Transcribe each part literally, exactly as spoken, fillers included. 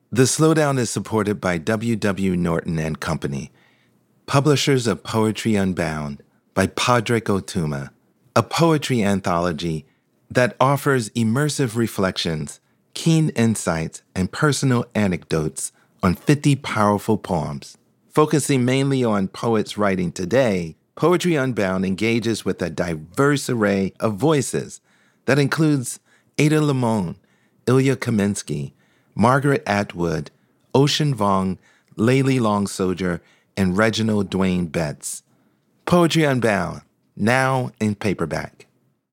The Slowdown is supported by W W. Norton and Company, publishers of Poetry Unbound by Padraig Ó Tuama, a poetry anthology that offers immersive reflections, keen insights, and personal anecdotes on fifty powerful poems. Focusing mainly on poets writing today, Poetry Unbound engages with a diverse array of voices that includes Ada Limon, Ilya Kaminsky, Margaret Atwood, Ocean Vuong, Layli Long Soldier, and Reginald Dwayne Betts. Poetry Unbound, now in paperback.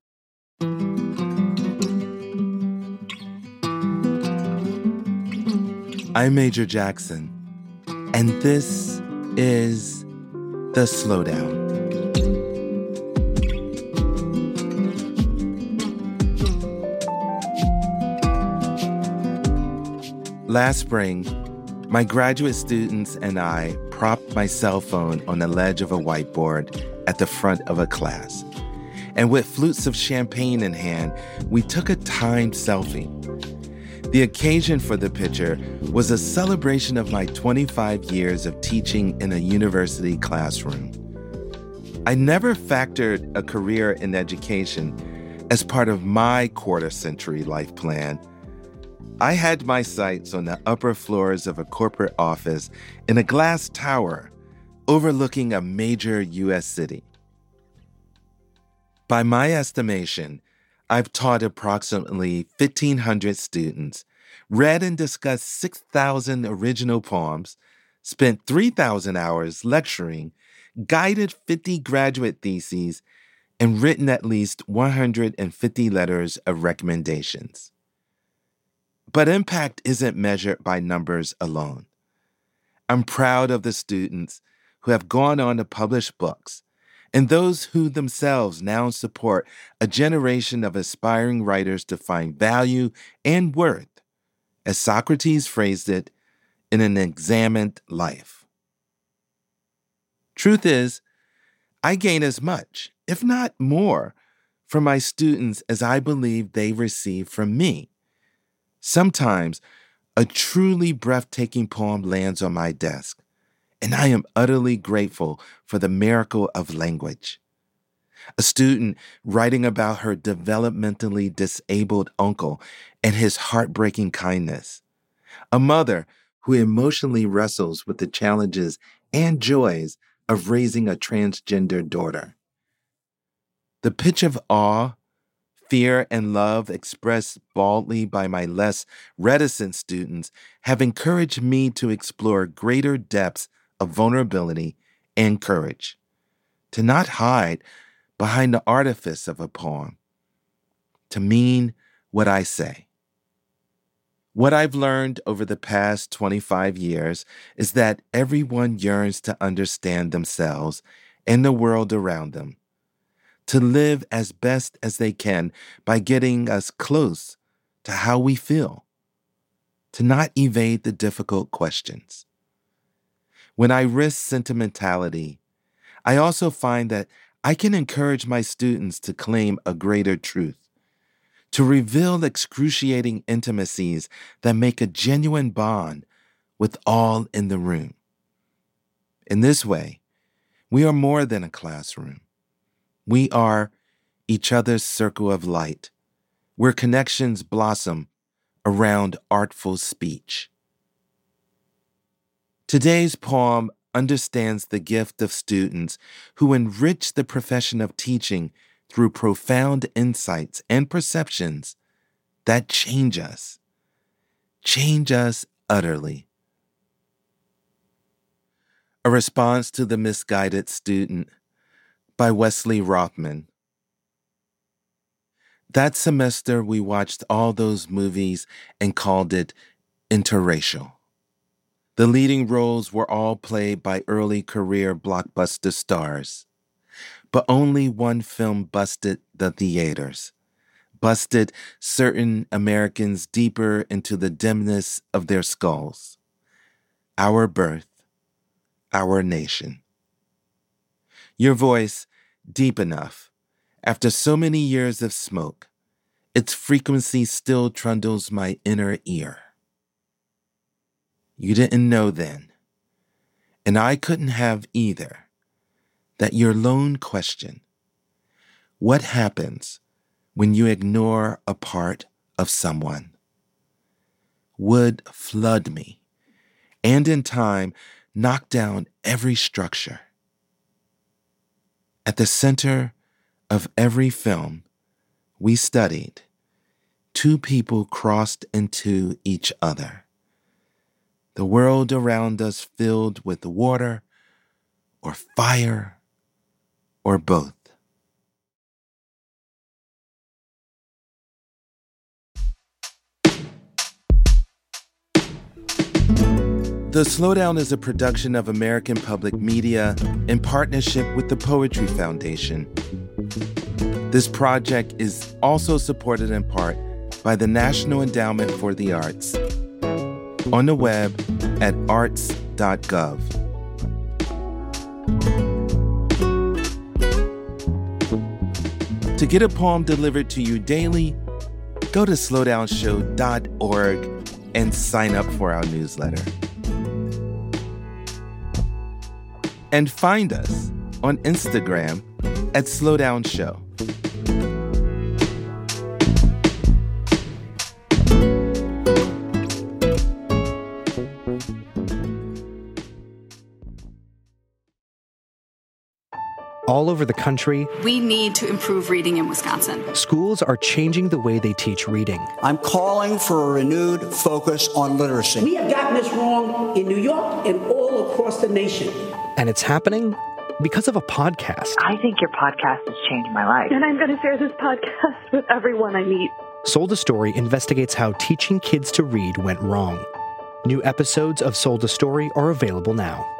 I'm Major Jackson, and this is The Slowdown. Last spring, my graduate students and I propped my cell phone on the ledge of a whiteboard at the front of a class. And with flutes of champagne in hand, we took a timed selfie. The occasion for the picture was a celebration of my twenty-five years of teaching in a university classroom. I never factored a career in education as part of my quarter-century life plan. I had my sights on the upper floors of a corporate office in a glass tower overlooking a major U S city. By my estimation, I've taught approximately fifteen hundred students, read and discussed six thousand original poems, spent three thousand hours lecturing, guided fifty graduate theses, and written at least one hundred fifty letters of recommendations. But impact isn't measured by numbers alone. I'm proud of the students who have gone on to publish books, and those who themselves now support a generation of aspiring writers to find value and worth, as Socrates phrased it, in an examined life. Truth is, I gain as much, if not more, from my students as I believe they receive from me. Sometimes, a truly breathtaking poem lands on my desk, and I am utterly grateful for the miracle of language. A student writing about her developmentally disabled uncle and his heartbreaking kindness. A mother who emotionally wrestles with the challenges and joys of raising a transgender daughter. The pitch of awe, fear, and love expressed baldly by my less reticent students have encouraged me to explore greater depths of vulnerability and courage, to not hide behind the artifice of a poem, to mean what I say. What I've learned over the past twenty-five years is that everyone yearns to understand themselves and the world around them, to live as best as they can by getting us close to how we feel, to not evade the difficult questions. When I risk sentimentality, I also find that I can encourage my students to claim a greater truth, to reveal excruciating intimacies that make a genuine bond with all in the room. In this way, we are more than a classroom. We are each other's circle of light, where connections blossom around artful speech. Today's poem understands the gift of students who enrich the profession of teaching through profound insights and perceptions that change us, change us utterly. A response to the misguided student by Wesley Rothman. That semester, we watched all those movies and called it interracial. The leading roles were all played by early career blockbuster stars. But only one film busted the theaters, busted certain Americans deeper into the dimness of their skulls. Our Birth, Our Nation. Your voice, deep enough, after so many years of smoke, its frequency still trundles my inner ear. You didn't know then, and I couldn't have either, that your lone question, what happens when you ignore a part of someone, would flood me, and in time knock down every structure. At the center of every film we studied, two people crossed into each other. The world around us filled with water or fire or both. The Slowdown is a production of American Public Media in partnership with the Poetry Foundation. This project is also supported in part by the National Endowment for the Arts on the web at arts dot gov. To get a poem delivered to you daily, go to slowdown show dot org and sign up for our newsletter. And find us on Instagram at Slowdown Show. All over the country, we need to improve reading in Wisconsin. Schools are changing the way they teach reading. I'm calling for a renewed focus on literacy. We have gotten this wrong in New York and all across the nation. And it's happening because of a podcast. I think your podcast has changed my life. And I'm going to share this podcast with everyone I meet. Sold a Story investigates how teaching kids to read went wrong. New episodes of Sold a Story are available now.